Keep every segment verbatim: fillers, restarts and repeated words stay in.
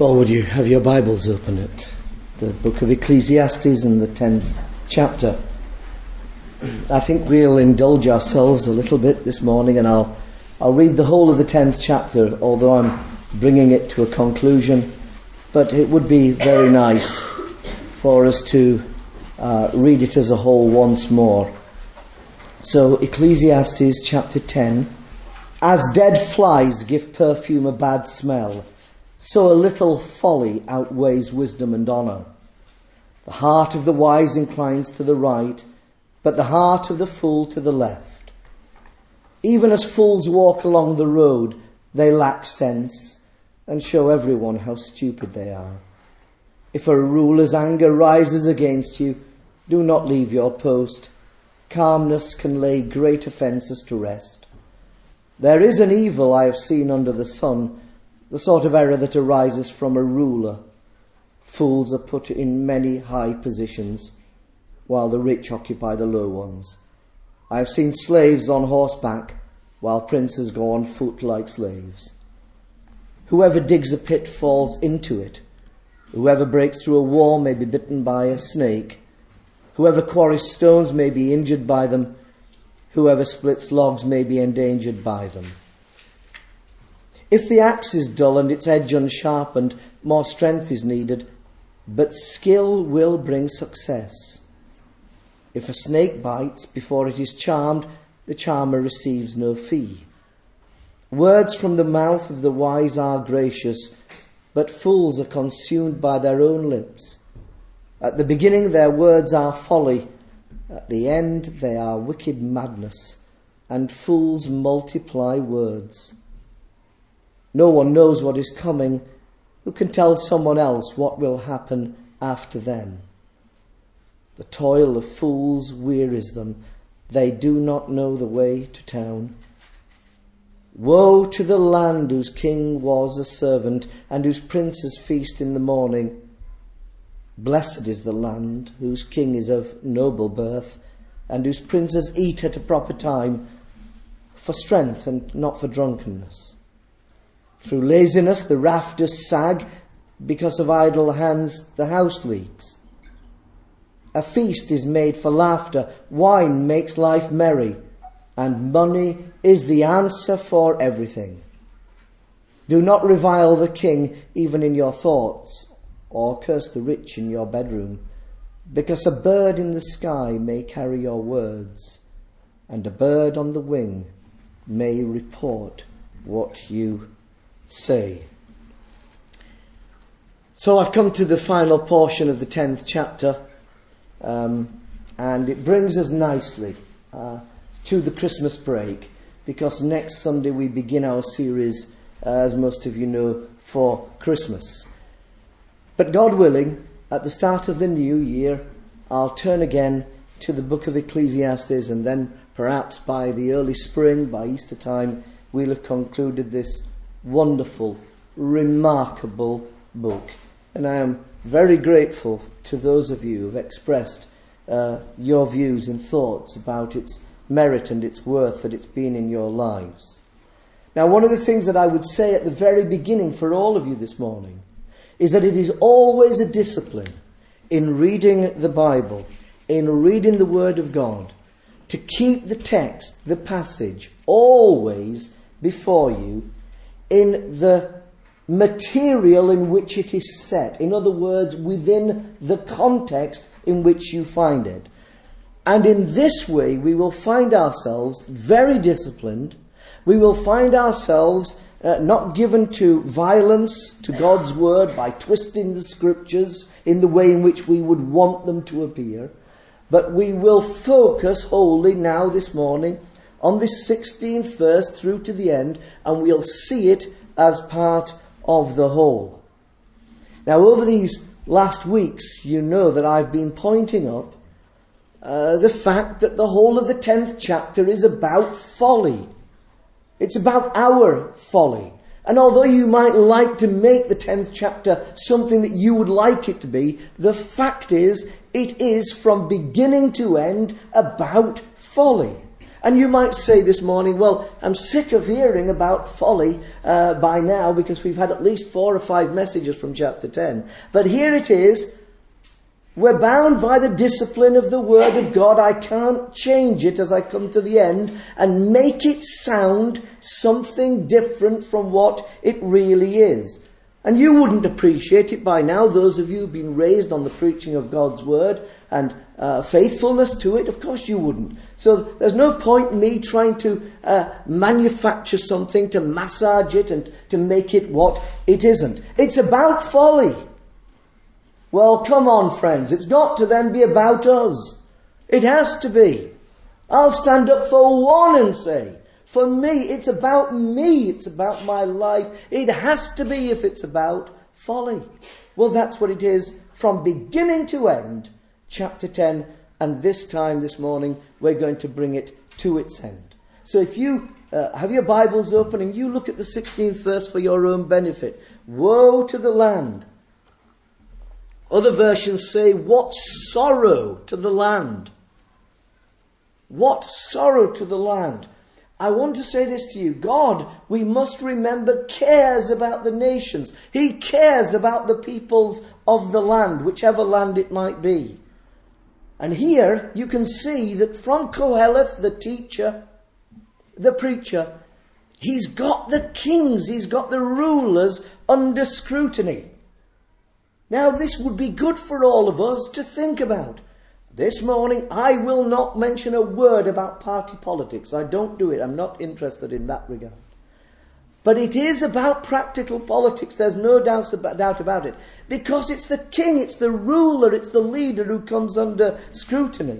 Well, would you have your Bibles open at the book of Ecclesiastes and the tenth chapter? I think we'll indulge ourselves a little bit this morning, and I'll I'll read the whole of the tenth chapter, although I'm bringing it to a conclusion. But it would be very nice for us to uh, read it as a whole once more. So, Ecclesiastes chapter ten. As dead flies give perfume a bad smell, so a little folly outweighs wisdom and honour. The heart of the wise inclines to the right, but the heart of the fool to the left. Even as fools walk along the road, they lack sense and show everyone how stupid they are. If a ruler's anger rises against you, do not leave your post. Calmness can lay great offences to rest. There is an evil I have seen under the sun, the sort of error that arises from a ruler. Fools are put in many high positions, while the rich occupy the low ones. I have seen slaves on horseback, while princes go on foot like slaves. Whoever digs a pit falls into it. Whoever breaks through a wall may be bitten by a snake. Whoever quarries stones may be injured by them. Whoever splits logs may be endangered by them. If the axe is dull and its edge unsharpened, more strength is needed, but skill will bring success. If a snake bites before it is charmed, the charmer receives no fee. Words from the mouth of the wise are gracious, but fools are consumed by their own lips. At the beginning their words are folly, at the end they are wicked madness, and fools multiply words. No one knows what is coming. Who can tell someone else what will happen after them? The toil of fools wearies them. They do not know the way to town. Woe to the land whose king was a servant, and whose princes feast in the morning. Blessed is the land whose king is of noble birth, and whose princes eat at a proper time, for strength and not for drunkenness. Through laziness the rafters sag, because of idle hands the house leaks. A feast is made for laughter, wine makes life merry, and money is the answer for everything. Do not revile the king even in your thoughts, or curse the rich in your bedroom, because a bird in the sky may carry your words, and a bird on the wing may report what you say. So I've come to the final portion of the tenth chapter, um, and it brings us nicely uh, to the Christmas break, because next Sunday we begin our series, uh, as most of you know, for Christmas. But God willing, at the start of the new year, I'll turn again to the book of Ecclesiastes, and then perhaps by the early spring, by Easter time, we'll have concluded this wonderful, remarkable book. And I am very grateful to those of you who have expressed uh, your views and thoughts about its merit and its worth that it's been in your lives. Now, one of the things that I would say at the very beginning for all of you this morning is that it is always a discipline in reading the Bible, in reading the Word of God, to keep the text, the passage, always before you in the material in which it is set. In other words, within the context in which you find it. And in this way, we will find ourselves very disciplined. We will find ourselves uh, not given to violence to God's word by twisting the scriptures in the way in which we would want them to appear. But we will focus wholly now this morning on this sixteenth verse through to the end, and we'll see it as part of the whole. Now, over these last weeks, you know that I've been pointing up uh, the fact that the whole of the tenth chapter is about folly. It's about our folly. And although you might like to make the tenth chapter something that you would like it to be, the fact is, it is from beginning to end about folly. And you might say this morning, well, I'm sick of hearing about folly uh, by now, because we've had at least four or five messages from chapter ten. But here it is. We're bound by the discipline of the Word of God. I can't change it as I come to the end and make it sound something different from what it really is. And you wouldn't appreciate it by now, those of you who've been raised on the preaching of God's Word and uh, faithfulness to it. Of course you wouldn't. So there's no point in me trying to uh, manufacture something, to massage it and to make it what it isn't. It's about folly. Well, come on, friends. It's got to then be about us. It has to be. I'll stand up for one and say, for me, it's about me. It's about my life. It has to be if it's about folly. Well, that's what it is from beginning to end, chapter ten. And this time, this morning, we're going to bring it to its end. So if you uh, have your Bibles open and you look at the sixteenth verse for your own benefit. Woe to the land. Other versions say, what sorrow to the land. What sorrow to the land. I want to say this to you. God, we must remember, cares about the nations. He cares about the peoples of the land, whichever land it might be. And here you can see that from Koheleth, the teacher, the preacher, he's got the kings, he's got the rulers under scrutiny. Now this would be good for all of us to think about. This morning, I will not mention a word about party politics. I don't do it. I'm not interested in that regard. But it is about practical politics. There's no doubt about it. Because it's the king, it's the ruler, it's the leader who comes under scrutiny.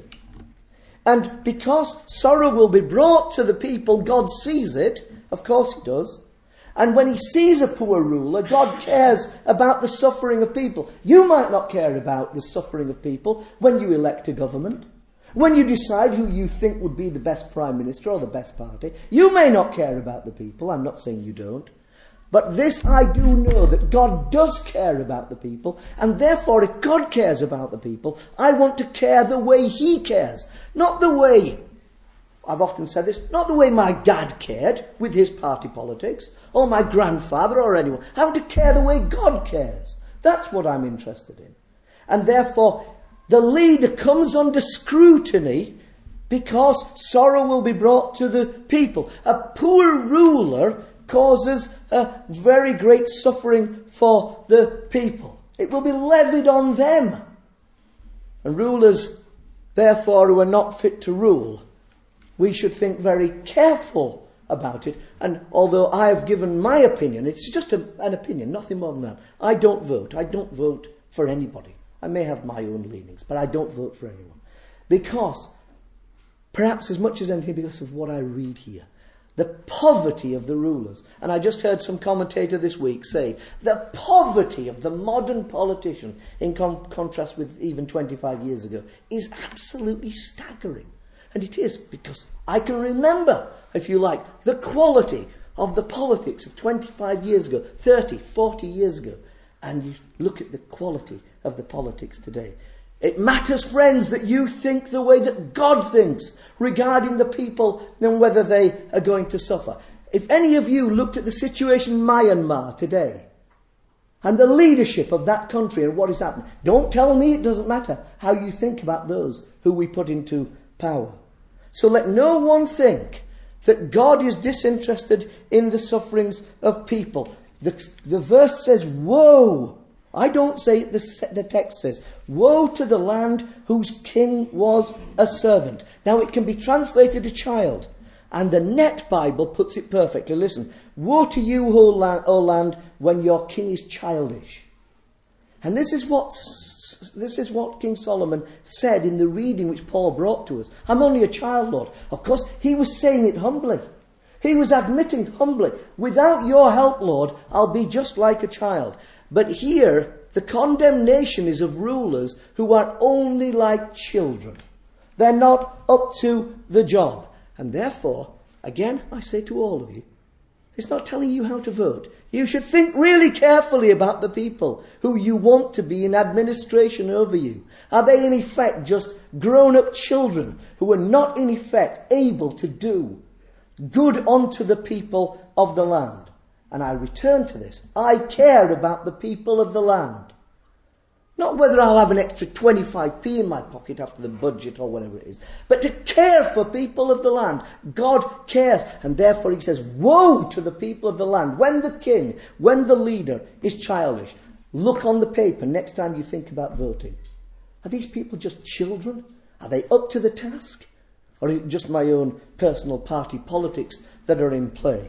And because sorrow will be brought to the people, God sees it. Of course he does. And when he sees a poor ruler, God cares about the suffering of people. You might not care about the suffering of people when you elect a government. When you decide who you think would be the best prime minister or the best party. You may not care about the people. I'm not saying you don't. But this I do know, that God does care about the people. And therefore, if God cares about the people, I want to care the way he cares. Not the way, I've often said this, not the way my dad cared with his party politics, or my grandfather or anyone. I want to care the way God cares. That's what I'm interested in. And therefore, the leader comes under scrutiny because sorrow will be brought to the people. A poor ruler causes a very great suffering for the people. It will be levied on them. And rulers, therefore, who are not fit to rule, we should think very careful about it. And although I have given my opinion, it's just a, an opinion, nothing more than that. I don't vote. I don't vote for anybody. I may have my own leanings, but I don't vote for anyone. Because, perhaps as much as anything, because of what I read here. The poverty of the rulers. And I just heard some commentator this week say, the poverty of the modern politician, in con- contrast with even twenty-five years ago, is absolutely staggering. And it is, because I can remember, if you like, the quality of the politics of twenty-five years ago, thirty, forty years ago. And you look at the quality of the politics today. It matters, friends, that you think the way that God thinks regarding the people and whether they are going to suffer. If any of you looked at the situation in Myanmar today and the leadership of that country and what is happening, don't tell me it doesn't matter how you think about those who we put into power. So let no one think that God is disinterested in the sufferings of people. The, the verse says, woe. I don't say it, the, the text says, woe to the land whose king was a servant. Now it can be translated a child. And the Net Bible puts it perfectly. Listen, woe to you, O land, o land, when your king is childish. And this is what this is what King Solomon said in the reading which Paul brought to us. I'm only a child, Lord. Of course, he was saying it humbly. He was admitting humbly, without your help, Lord, I'll be just like a child. But here, the condemnation is of rulers who are only like children. They're not up to the job. And therefore, again, I say to all of you, It's not telling you how to vote. You should think really carefully about the people who you want to be in administration over you. Are they in effect just grown-up children who are not in effect able to do good unto the people of the land? And I return to this. I care about the people of the land. Not whether I'll have an extra twenty-five p in my pocket after the budget or whatever it is, but to care for people of the land. God cares, and therefore he says, woe to the people of the land when the king, when the leader is childish. Look on the paper next time you think about voting. Are these people just children? Are they up to the task? Or is it just my own personal party politics that are in play?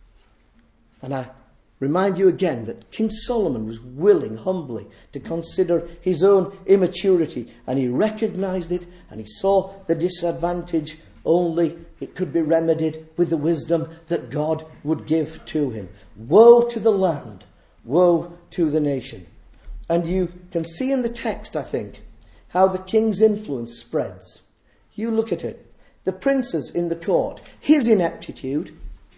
And I remind you again that King Solomon was willing humbly to consider his own immaturity, and he recognized it, and he saw the disadvantage. Only it could be remedied with the wisdom that God would give to him. Woe to the land, woe to the nation. And you can see in the text, I think, how the king's influence spreads. You look at it. The princes in the court, his ineptitude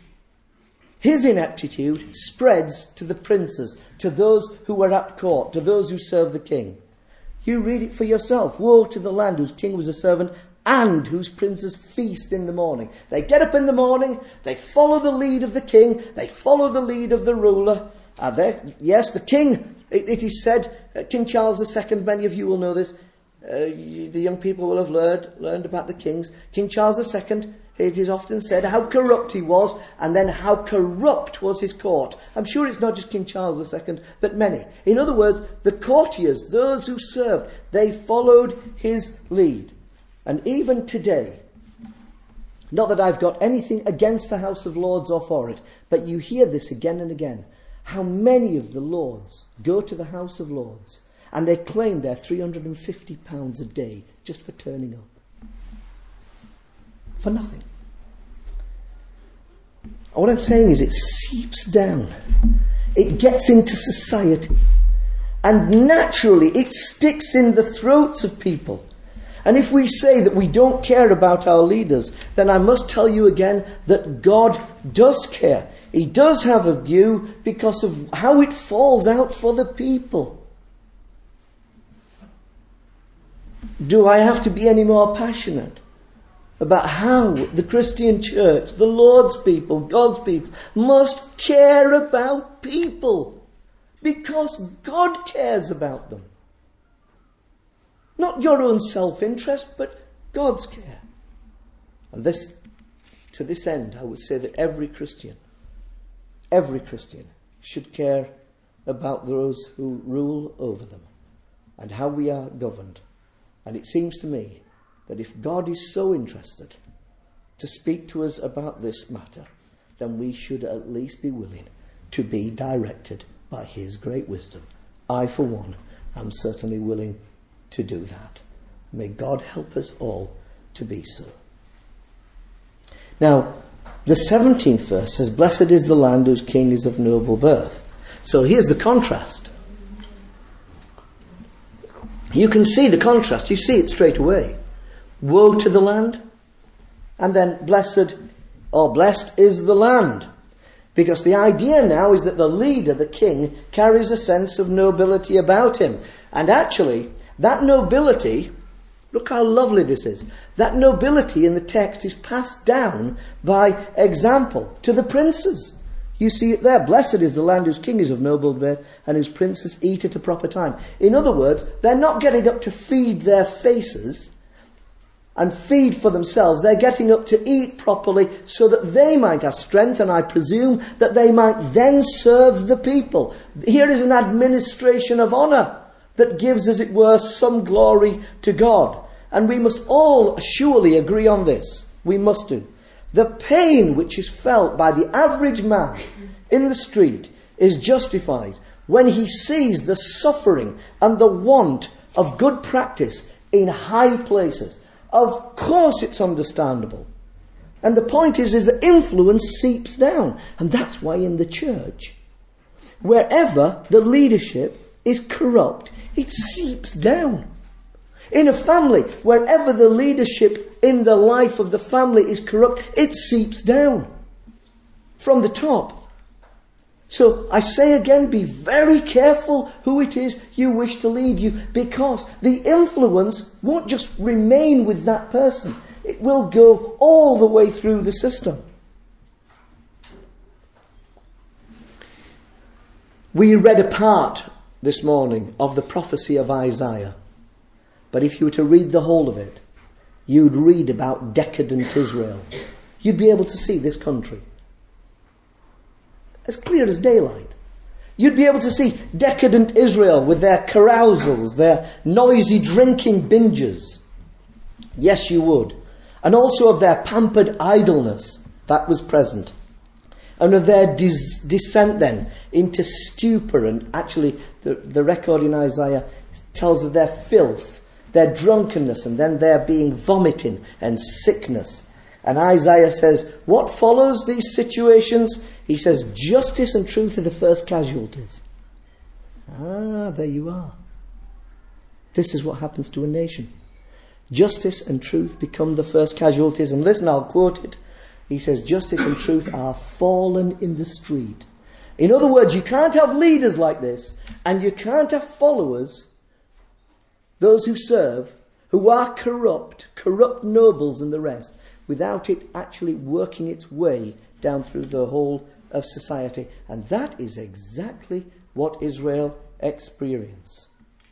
His ineptitude spreads to the princes, to those who were at court, to those who serve the king. You read it for yourself. Woe to the land whose king was a servant and whose princes feast in the morning. They get up in the morning, they follow the lead of the king, they follow the lead of the ruler. Are they? Yes, the king, it, it is said, uh, King Charles the Second, many of you will know this, uh, you, the young people will have learned, learned about the kings. King Charles the Second, it is often said how corrupt he was, and then how corrupt was his court. I'm sure it's not just King Charles the Second, but many. In other words, the courtiers, those who served, they followed his lead. And even today, not that I've got anything against the House of Lords or for it, but you hear this again and again. How many of the lords go to the House of Lords and they claim they're three hundred fifty pounds a day just for turning up. For nothing. And what I'm saying is it seeps down. It gets into society. And naturally it sticks in the throats of people. And if we say that we don't care about our leaders, then I must tell you again that God does care. He does have a view because of how it falls out for the people. Do I have to be any more passionate about how the Christian church, the Lord's people, God's people, must care about people? Because God cares about them. Not your own self-interest, but God's care. And this, to this end, I would say that every Christian, every Christian should care about those who rule over them and how we are governed. And it seems to me that if God is so interested to speak to us about this matter, then we should at least be willing to be directed by his great wisdom. I, for one, am certainly willing to do that. May God help us all to be so. Now, the seventeenth verse says, "Blessed is the land whose king is of noble birth." So here's the contrast. You can see the contrast. You see it straight away. Woe to the land, and then blessed or blessed is the land. Because the idea now is that the leader, the king, carries a sense of nobility about him. And actually, that nobility, look how lovely this is, that nobility in the text is passed down by example to the princes. You see it there. Blessed is the land whose king is of noble birth and whose princes eat at a proper time. In other words, they're not getting up to feed their faces and feed for themselves. They're getting up to eat properly so that they might have strength, and I presume that they might then serve the people. Here is an administration of honour that gives, as it were, some glory to God. And we must all surely agree on this. We must do. The pain which is felt by the average man in the street is justified when he sees the suffering and the want of good practice in high places. Of course it's understandable. And the point is, is that influence seeps down. And that's why in the church, wherever the leadership is corrupt, it seeps down. In a family, wherever the leadership in the life of the family is corrupt, it seeps down. from the top. So I say again, be very careful who it is you wish to lead you, because the influence won't just remain with that person. It will go all the way through the system. We read a part this morning of the prophecy of Isaiah. But if you were to read the whole of it, you'd read about decadent Israel. You'd be able to see this country as clear as daylight. You'd be able to see decadent Israel with their carousals, their noisy drinking binges. Yes, you would. And also of their pampered idleness that was present. And of their des- descent then into stupor. And actually the, the record in Isaiah tells of their filth, their drunkenness, and then their being vomiting and sickness. And Isaiah says, what follows these situations? He says, justice and truth are the first casualties. Ah, there you are. This is what happens to a nation. Justice and truth become the first casualties. And listen, I'll quote it. He says, justice and truth are fallen in the street. In other words, you can't have leaders like this, and you can't have followers, those who serve, who are corrupt, corrupt nobles and the rest, without it actually working its way down through the whole of society. And that is exactly what Israel experienced.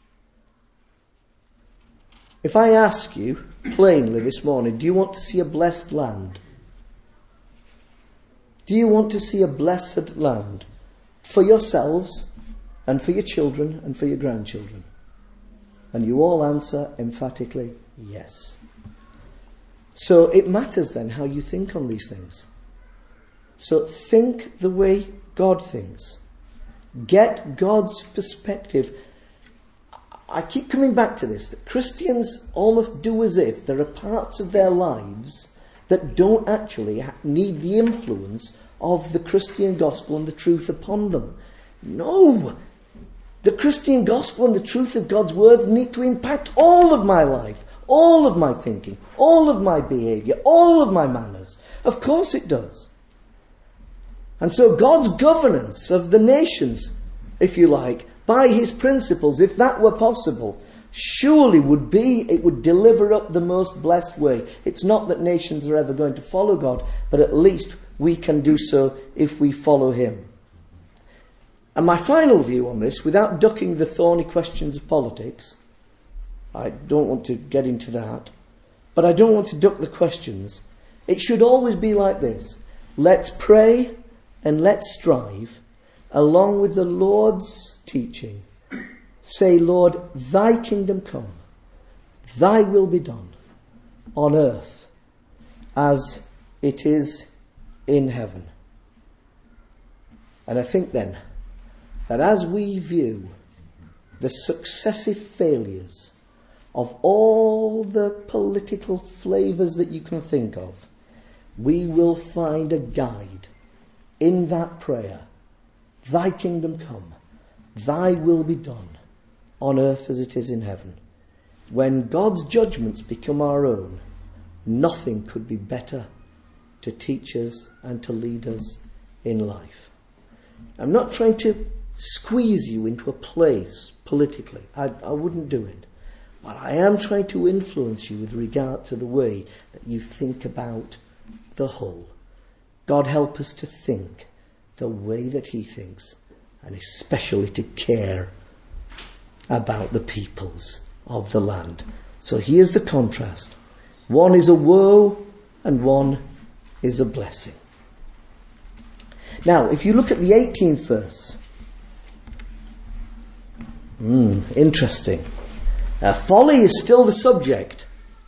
If I ask you plainly this morning, do you want to see a blessed land? Do you want to see a blessed land for yourselves and for your children and for your grandchildren? And you all answer emphatically, yes. So it matters then how you think on these things. So think the way God thinks. Get God's perspective. I keep coming back to this, that Christians almost do as if there are parts of their lives that don't actually need the influence of the Christian gospel and the truth upon them. No! The Christian gospel and the truth of God's words need to impact all of my life, all of my thinking, all of my behaviour, all of my manners. Of course it does. And so God's governance of the nations, if you like, by his principles, if that were possible, surely would be, it would deliver up the most blessed way. It's not that nations are ever going to follow God, but at least we can do so if we follow him. And my final view on this, without ducking the thorny questions of politics, I don't want to get into that, but I don't want to duck the questions. It should always be like this. Let's pray and let's strive, along with the Lord's teaching. Say, Lord, thy kingdom come, thy will be done on earth as it is in heaven. And I think then that as we view the successive failures of all the political flavours that you can think of, we will find a guide in that prayer. Thy kingdom come, thy will be done on earth as it is in heaven. When God's judgments become our own, nothing could be better to teach us and to lead us in life. I'm not trying to squeeze you into a place politically. I, I wouldn't do it. But I am trying to influence you with regard to the way that you think about the whole. God help us to think the way that he thinks, and especially to care about the peoples of the land. So here's the contrast. One is a woe and one is a blessing. Now, if you look at the eighteenth verse, hmm, interesting. Uh, folly is still the subject.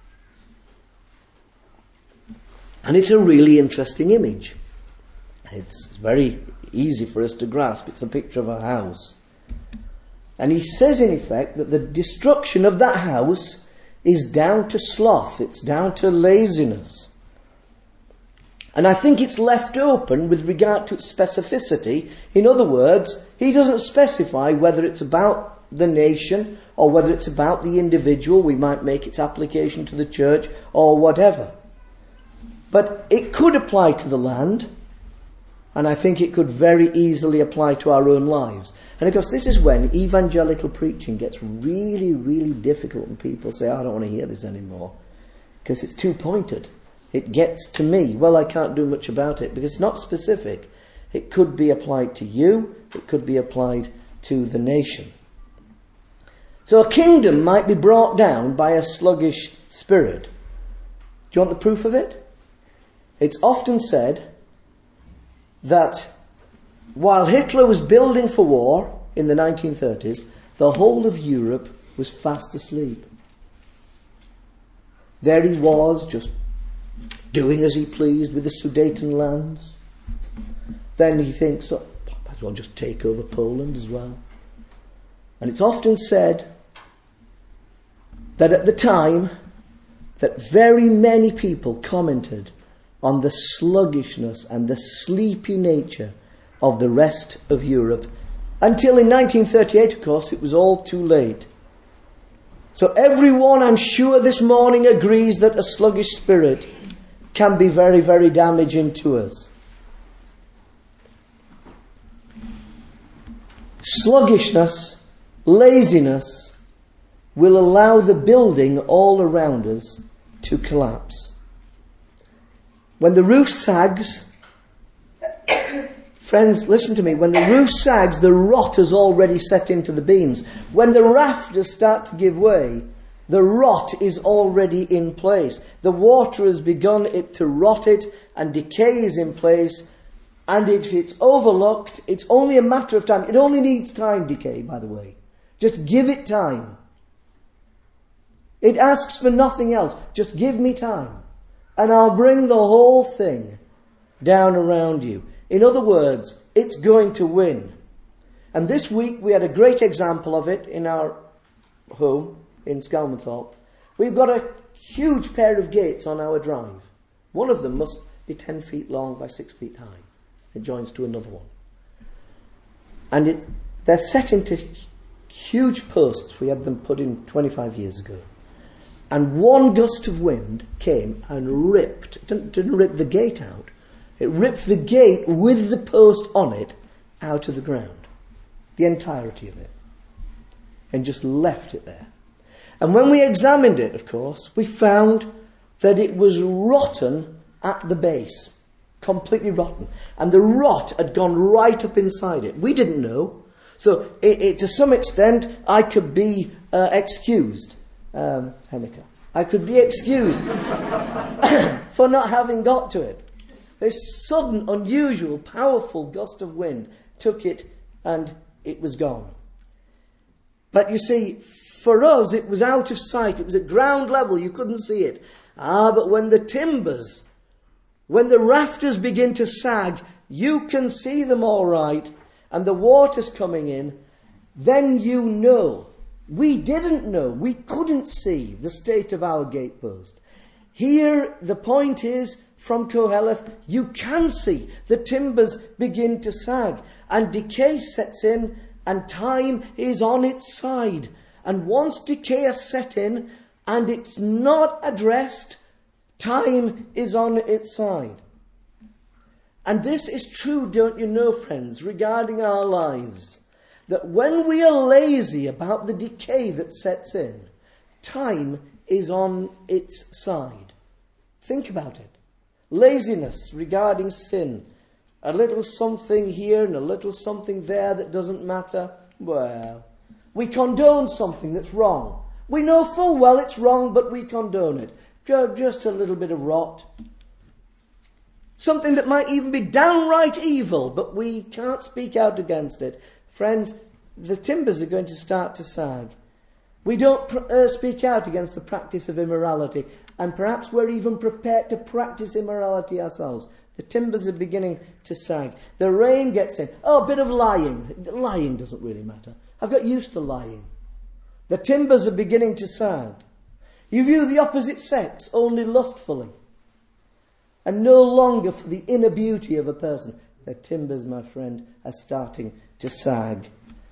And it's a really interesting image. It's very easy for us to grasp. It's a picture of a house. And he says, in effect, that the destruction of that house is down to sloth. It's down to laziness. And I think it's left open with regard to its specificity. In other words, he doesn't specify whether it's about the nation or whether it's about the individual. We might make its application to the church or whatever. But it could apply to the land. And I think it could very easily apply to our own lives. And of course, this is when evangelical preaching gets really, really difficult and people say, oh, I don't want to hear this anymore. Because it's too pointed. It gets to me. Well, I can't do much about it because it's not specific. It could be applied to you. It could be applied to the nation. So a kingdom might be brought down by a sluggish spirit. Do you want the proof of it? It's often said that while Hitler was building for war in the nineteen thirties, the whole of Europe was fast asleep. There he was, just doing as he pleased with the Sudetenlands. Then he thinks, oh, might as well just take over Poland as well. And it's often said that at the time, that very many people commented on the sluggishness and the sleepy nature of the rest of Europe. Until in nineteen thirty-eight, of course, it was all too late. So everyone, I'm sure, this morning agrees that a sluggish spirit can be very, very damaging to us. Sluggishness, laziness, will allow the building all around us to collapse. When the roof sags, friends, listen to me, when the roof sags, the rot has already set into the beams. When the rafters start to give way, the rot is already in place. The water has begun it to rot it, and decay is in place. And if it's overlooked, it's only a matter of time. It only needs time, decay, by the way. Just give it time. It asks for nothing else. Just give me time. And I'll bring the whole thing down around you. In other words, it's going to win. And this week we had a great example of it in our home in Skelmanthorpe. We've got a huge pair of gates on our drive. One of them must be ten feet long by six feet high. It joins to another one. And it, they're set into huge posts. We had them put in twenty-five years ago. And one gust of wind came and ripped, didn't, didn't rip the gate out. It ripped the gate with the post on it out of the ground. The entirety of it. And just left it there. And when we examined it, of course, we found that it was rotten at the base. Completely rotten. And the rot had gone right up inside it. We didn't know. So it, it, to some extent, I could be uh, excused. Um, Henneke. I could be excused for not having got to it. This sudden, unusual, powerful gust of wind took it and it was gone. But you see, for us it was out of sight. It was at ground level. You couldn't see it. Ah, but when the timbers, when the rafters begin to sag, you can see them all right, and the water's coming in, then you know. We didn't know. We couldn't see the state of our gatepost. Here, the point is, from Koheleth, you can see the timbers begin to sag, and decay sets in, and time is on its side. And once decay has set in, and it's not addressed, time is on its side. And this is true, don't you know, friends, regarding our lives. That when we are lazy about the decay that sets in, time is on its side. Think about it. Laziness regarding sin. A little something here and a little something there that doesn't matter. Well, we condone something that's wrong. We know full well it's wrong, but we condone it. Just a little bit of rot. Something that might even be downright evil, but we can't speak out against it. Friends, the timbers are going to start to sag. We don't pr- uh, speak out against the practice of immorality, and perhaps we're even prepared to practice immorality ourselves. The timbers are beginning to sag. The rain gets in. Oh, a bit of lying. Lying doesn't really matter. I've got used to lying. The timbers are beginning to sag. You view the opposite sex only lustfully, and no longer for the inner beauty of a person. The timbers, my friend, are starting to sag.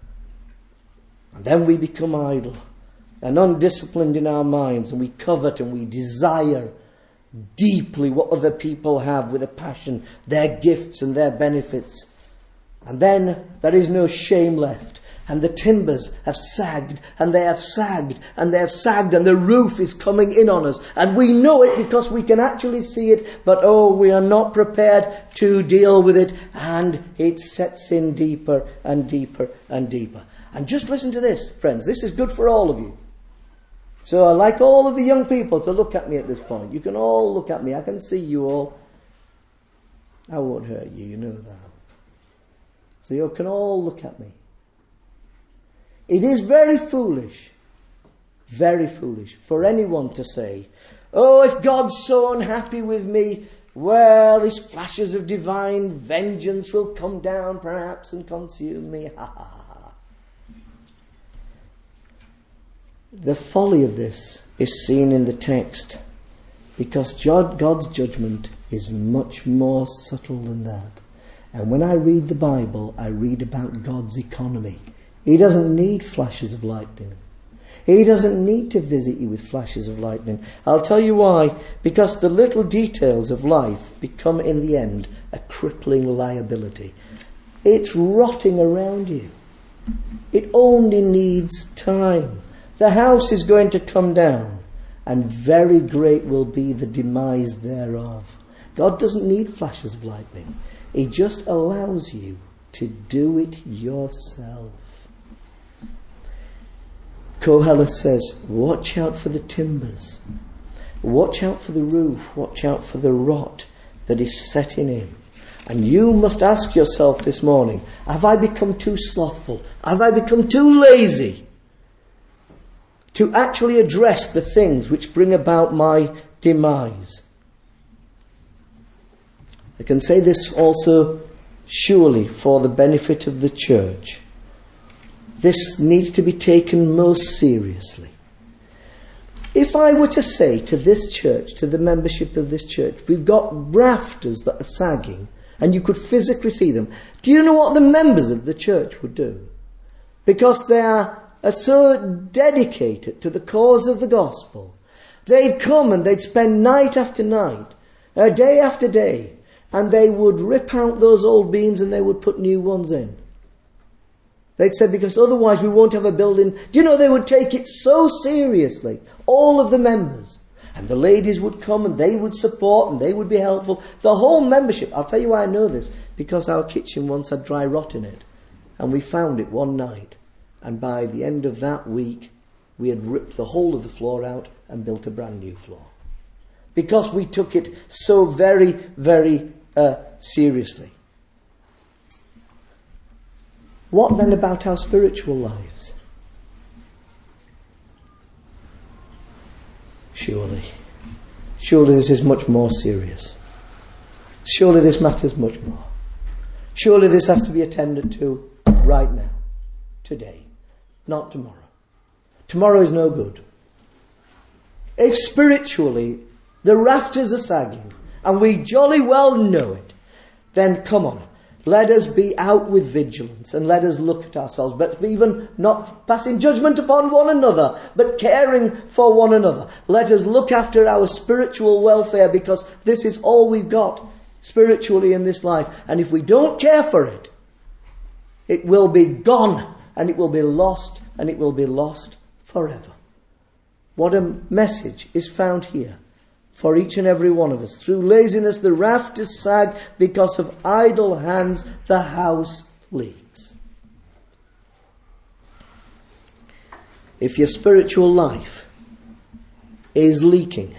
And then we become idle and undisciplined in our minds, and we covet and we desire deeply what other people have with a passion, their gifts and their benefits. And then there is no shame left. And the timbers have sagged, and they have sagged, and they have sagged, and the roof is coming in on us. And we know it because we can actually see it, but oh, we are not prepared to deal with it, and it sets in deeper and deeper and deeper. And just listen to this, friends. This is good for all of you. So I'd like all of the young people to look at me at this point. You can all look at me. I can see you all. I won't hurt you, you know that. So you can all look at me. It is very foolish, very foolish for anyone to say, oh, if God's so unhappy with me, well, his flashes of divine vengeance will come down perhaps and consume me. Ha ha ha. The folly of this is seen in the text, because God's judgment is much more subtle than that. And when I read the Bible, I read about God's economy. He doesn't need flashes of lightning. He doesn't need to visit you with flashes of lightning. I'll tell you why. Because the little details of life become in the end a crippling liability. It's rotting around you. It only needs time. The house is going to come down, and very great will be the demise thereof. God doesn't need flashes of lightning. He just allows you to do it yourself. Kohelet says, watch out for the timbers. Watch out for the roof. Watch out for the rot that is setting in. And you must ask yourself this morning, have I become too slothful? Have I become too lazy to actually address the things which bring about my demise? I can say this also surely for the benefit of the church. This needs to be taken most seriously. If I were to say to this church, to the membership of this church, we've got rafters that are sagging, and you could physically see them, do you know what the members of the church would do? Because they are, are so dedicated to the cause of the gospel, they'd come and they'd spend night after night, uh, day after day, and they would rip out those old beams and they would put new ones in. They'd say, because otherwise we won't have a building. Do you know, they would take it so seriously, all of the members. And the ladies would come and they would support and they would be helpful. The whole membership, I'll tell you why I know this, because our kitchen once had dry rot in it. And we found it one night. And by the end of that week, we had ripped the whole of the floor out and built a brand new floor. Because we took it so very, very uh, seriously. What then about our spiritual lives? Surely. Surely this is much more serious. Surely this matters much more. Surely this has to be attended to right now. Today. Not tomorrow. Tomorrow is no good. If spiritually the rafters are sagging, and we jolly well know it, then come on. Let us be out with vigilance and let us look at ourselves, but even not passing judgment upon one another, but caring for one another. Let us look after our spiritual welfare, because this is all we've got spiritually in this life. And if we don't care for it, it will be gone and it will be lost and it will be lost forever. What a message is found here. For each and every one of us. Through laziness the rafters sag, because of idle hands the house leaks. If your spiritual life is leaking,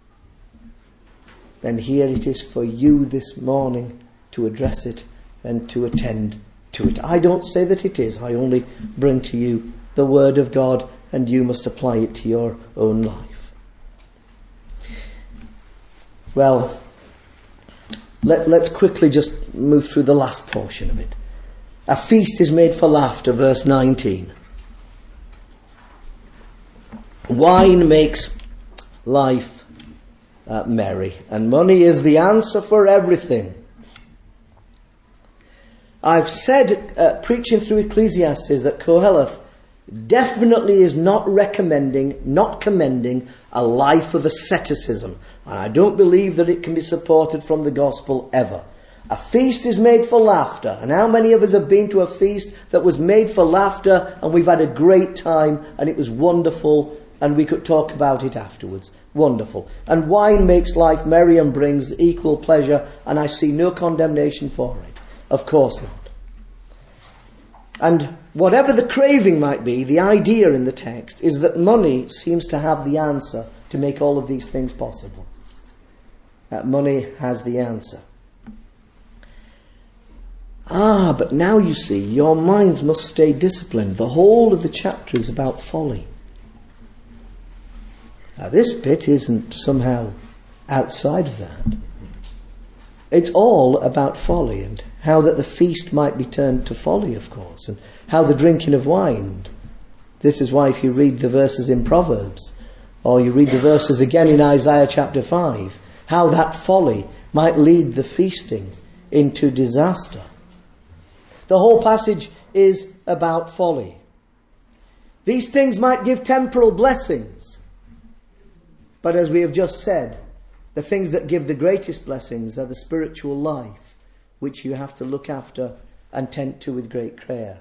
then here it is for you this morning to address it and to attend to it. I don't say that it is. I only bring to you the word of God, and you must apply it to your own life. Well, let, let's quickly just move through the last portion of it. A feast is made for laughter, verse nineteen. Wine makes life uh, merry, and money is the answer for everything. I've said, uh, preaching through Ecclesiastes, that Kohelet definitely is not recommending, not commending a life of asceticism. And I don't believe that it can be supported from the gospel ever. A feast is made for laughter. And how many of us have been to a feast that was made for laughter and we've had a great time and it was wonderful and we could talk about it afterwards? Wonderful. And wine makes life merry and brings equal pleasure, and I see no condemnation for it. Of course not. And whatever the craving might be, the idea in the text is that money seems to have the answer to make all of these things possible. That money has the answer. Ah, but now you see, your minds must stay disciplined. The whole of the chapter is about folly. Now this bit isn't somehow outside of that. It's all about folly, and how that the feast might be turned to folly, of course, and how the drinking of wine. This is why if you read the verses in Proverbs, or you read the verses again in Isaiah chapter five, how that folly might lead the feasting into disaster. The whole passage is about folly. These things might give temporal blessings, but as we have just said, the things that give the greatest blessings are the spiritual life, which you have to look after and tend to with great care.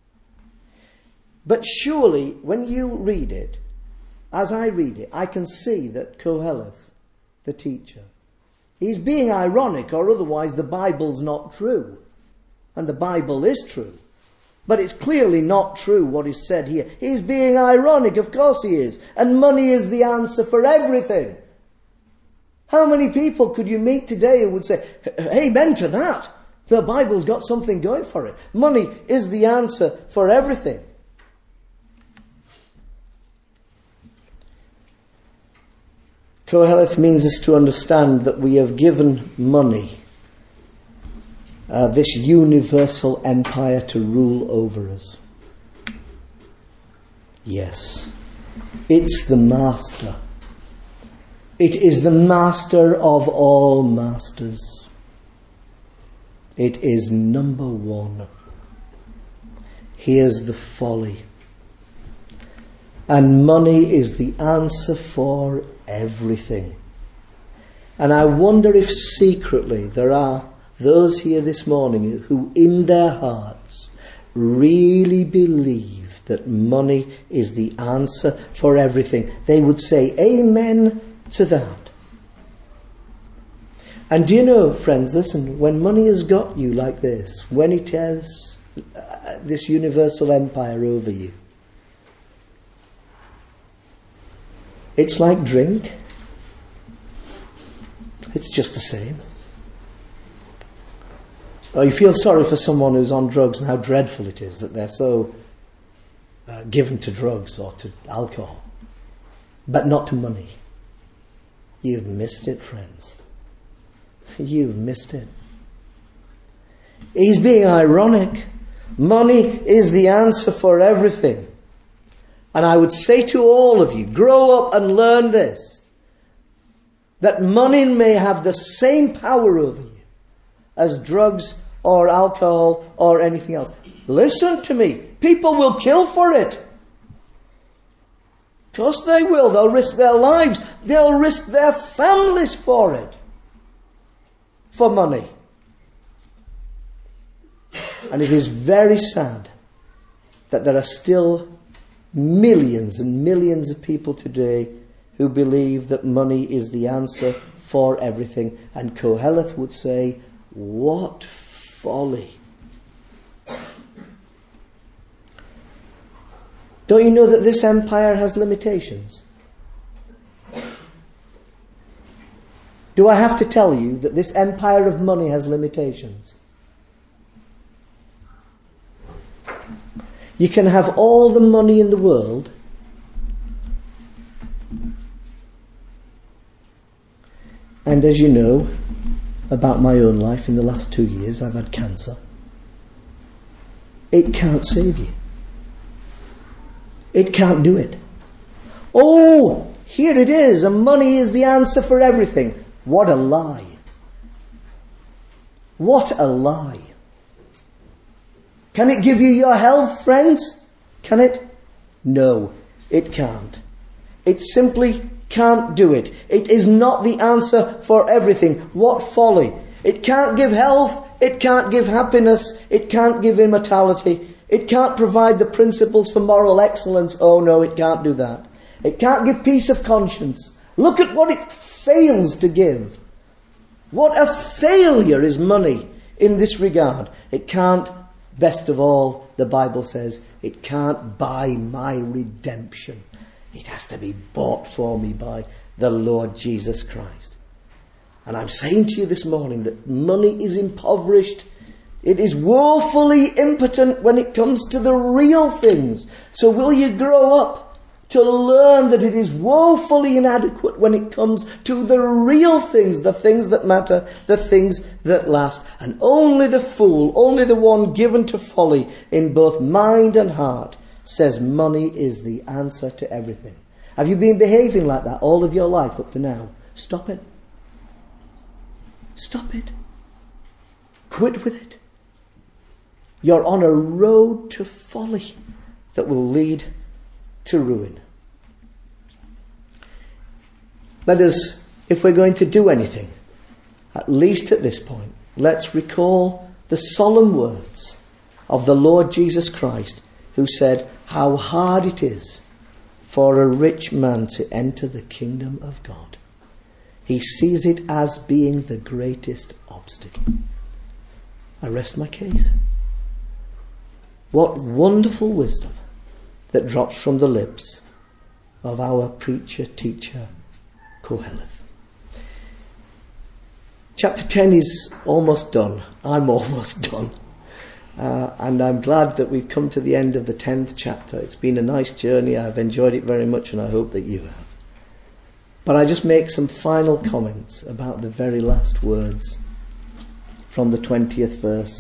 But surely, when you read it, as I read it, I can see that Koheleth, the teacher, he's being ironic, or otherwise the Bible's not true. And the Bible is true. But it's clearly not true what is said here. He's being ironic, of course he is. And money is the answer for everything. How many people could you meet today who would say, amen to that? The Bible's got something going for it. Money is the answer for everything. Koheleth means us to understand that we have given money, uh, this universal empire, to rule over us. Yes, it's the master. It is the master of all masters. It is number one. Here's the folly. And money is the answer for everything. And I wonder if secretly there are those here this morning who in their hearts really believe that money is the answer for everything. They would say amen to that. And do you know, friends, listen, when money has got you like this, when it has uh, this universal empire over you, it's like drink. It's just the same. Oh, you feel sorry for someone who's on drugs and how dreadful it is that they're so uh, given to drugs or to alcohol, but not to money. You've missed it, friends. You've missed it. He's being ironic. Money is the answer for everything. And I would say to all of you, grow up and learn this, that money may have the same power over you as drugs or alcohol or anything else. Listen to me. People will kill for it. Of course they will. They'll risk their lives. They'll risk their families for it. For money. And it is very sad that there are still millions and millions of people today who believe that money is the answer for everything. And Koheleth would say, what folly. Don't you know that this empire has limitations? Do I have to tell you that this empire of money has limitations? You can have all the money in the world, and as you know about my own life, in the last two years I've had cancer. It can't save you. It can't do it. Oh, here it is, and money is the answer for everything. What a lie. What a lie. Can it give you your health, friends? Can it? No, it can't. It simply can't do it. It is not the answer for everything. What folly! It can't give health. It can't give happiness. It can't give immortality. It can't provide the principles for moral excellence. Oh no, it can't do that. It can't give peace of conscience. Look at what it fails to give. What a failure is money in this regard. It can't, best of all, the Bible says, it can't buy my redemption. It has to be bought for me by the Lord Jesus Christ. And I'm saying to you this morning that money is impoverished. It is woefully impotent when it comes to the real things. So will you grow up to learn that it is woefully inadequate when it comes to the real things, the things that matter, the things that last. And only the fool, only the one given to folly in both mind and heart, says money is the answer to everything. Have you been behaving like that all of your life up to now? Stop it. Stop it. Quit with it. You're on a road to folly that will lead to ruin. Let us, if we're going to do anything, at least at this point, let's recall the solemn words of the Lord Jesus Christ, who said how hard it is for a rich man to enter the kingdom of God. He sees it as being the greatest obstacle. I rest my case. What wonderful wisdom that drops from the lips of our preacher, teacher, Koheleth. Chapter ten is almost done. I'm almost done. Uh, and I'm glad that we've come to the end of the tenth chapter. It's been a nice journey. I've enjoyed it very much, and I hope that you have. But I just make some final comments about the very last words from the twentieth verse.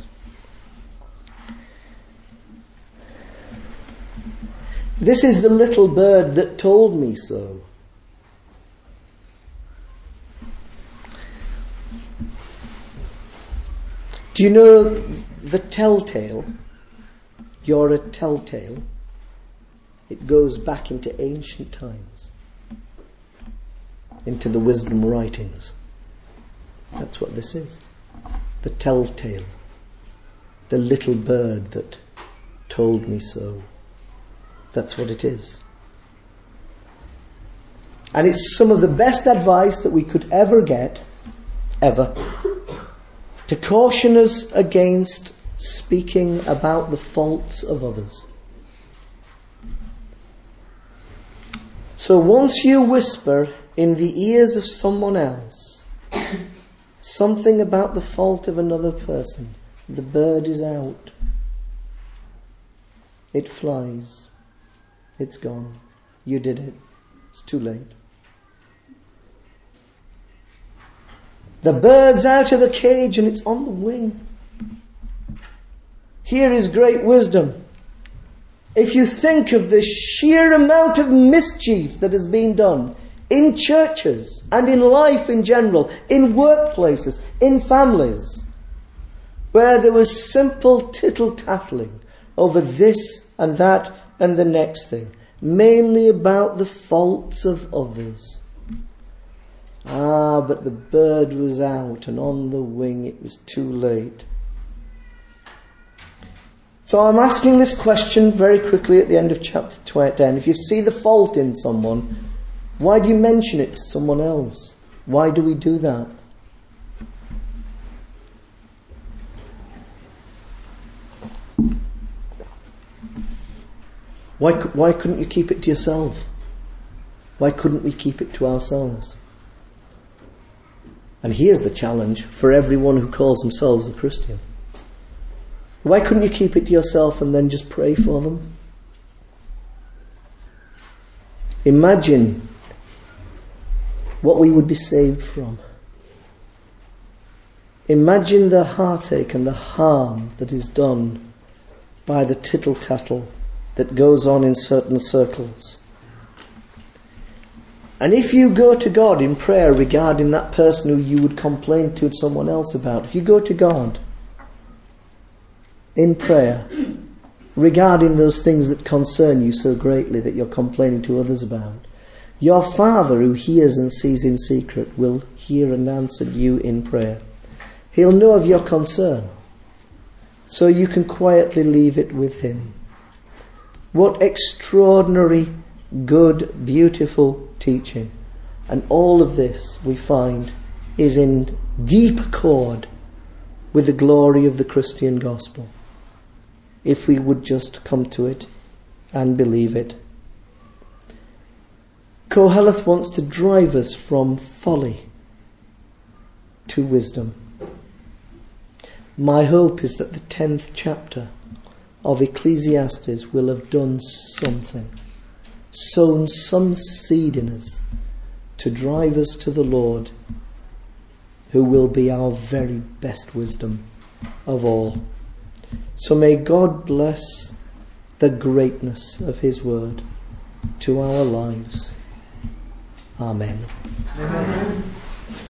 This is the little bird that told me so. Do you know the telltale? You're a telltale. It goes back into ancient times, into the wisdom writings. That's what this is. The telltale. The little bird that told me so. That's what it is. And it's some of the best advice that we could ever get, ever, to caution us against speaking about the faults of others. So once you whisper in the ears of someone else something about the fault of another person, the bird is out. It flies. It's gone. You did it. It's too late. The bird's out of the cage and it's on the wing. Here is great wisdom. If you think of the sheer amount of mischief that has been done in churches and in life in general, in workplaces, in families, where there was simple tittle-tattling over this and that and the next thing, mainly about the faults of others. Ah, but the bird was out and on the wing, it was too late. So I'm asking this question very quickly at the end of chapter ten. If you see the fault in someone, why do you mention it to someone else? Why do we do that? Why, why couldn't you keep it to yourself? Why couldn't we keep it to ourselves? And here's the challenge for everyone who calls themselves a Christian. Why couldn't you keep it to yourself and then just pray for them? Imagine what we would be saved from. Imagine the heartache and the harm that is done by the tittle-tattle that goes on in certain circles. And if you go to God in prayer regarding that person who you would complain to someone else about, if you go to God in prayer regarding those things that concern you so greatly that you're complaining to others about. Your Father who hears and sees in secret will hear and answer you in prayer. He'll know of your concern, so you can quietly leave it with him. What extraordinary, good, beautiful teaching. And all of this, we find, is in deep accord with the glory of the Christian gospel, if we would just come to it and believe it. Koheleth wants to drive us from folly to wisdom. My hope is that the tenth chapter of Ecclesiastes will have done something, sown some seed in us to drive us to the Lord, who will be our very best wisdom of all. So may God bless the greatness of his word to our lives. Amen. Amen.